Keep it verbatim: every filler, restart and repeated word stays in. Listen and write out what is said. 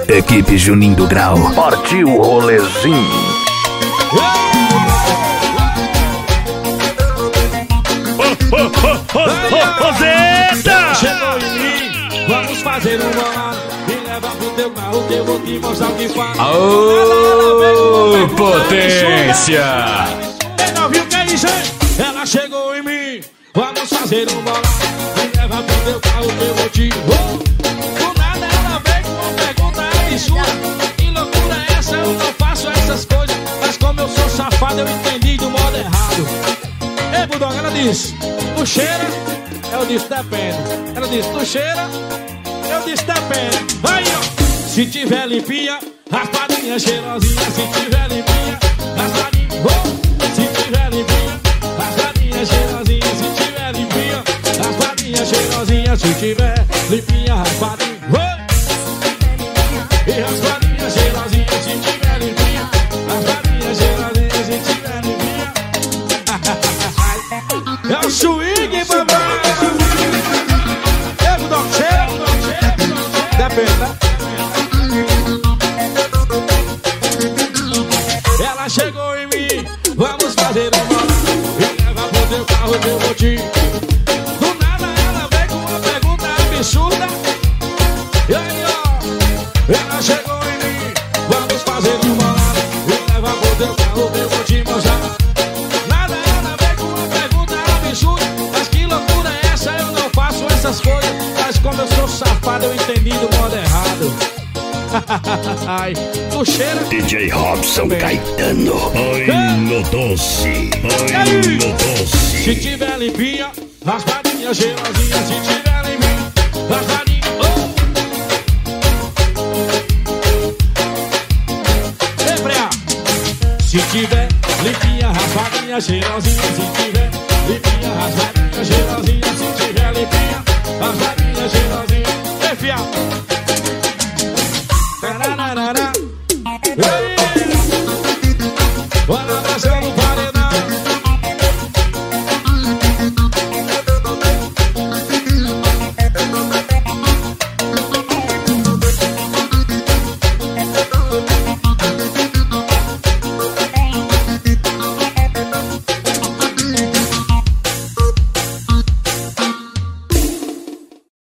Equipe Juninho do Grau. Partiu o rolezinho. Roseta! Chegou em mim, vamos fazer um bolado e leva pro teu carro que eu vou te mostrar o que faz. Ô, potência! Quem não viu que é isso? Ela chegou em mim, vamos fazer um bolado e leva pro teu carro que eu vou te... Do nada ela veio com uma pergunta absurda. Que loucura é essa? Eu não faço essas coisas, mas como eu sou safado eu entendi do modo errado. Ei, Budog, ela disse, tu cheira? Eu disse, depende. Ela disse, tu cheira? Eu disse, depende. Vai, ó. Se tiver limpinha, raspadinha cheirosinha. Se tiver limpinha, raspadinha. Oh. Se tiver limpinha, raspadinha cheirosinha. Se tiver limpinha, raspadinha cheirosinha. Se tiver limpinha, raspadinha. Oh. E raspadinha cheirosinha. Se tiver limpinha, raspadinha cheirosinha. Se tiver limpinha. É o swing, papai. É o Doc cheira? Depende, tá? Ela chegou em mim, vamos fazer um bolado e leva pro teu carro que eu vou te... Do nada ela veio com uma pergunta absurda. E aí, ó, ela chegou em mim, vamos fazer um bolado e leva pro teu carro que eu vou te mostrar. Mas que loucura é essa? Eu não faço essas coisas, mas como eu sou safado eu entendi do modo errado. Ai, tu cheira? D J Robson Caetano. Ai, no doce. Ai, no doce. Se tiver limpinha, raspadinha cheirosinha. Se tiver limpinha, raspadinha. Oh. Ei, Freia. Se tiver limpinha, raspadinha cheirosinha. Se tiver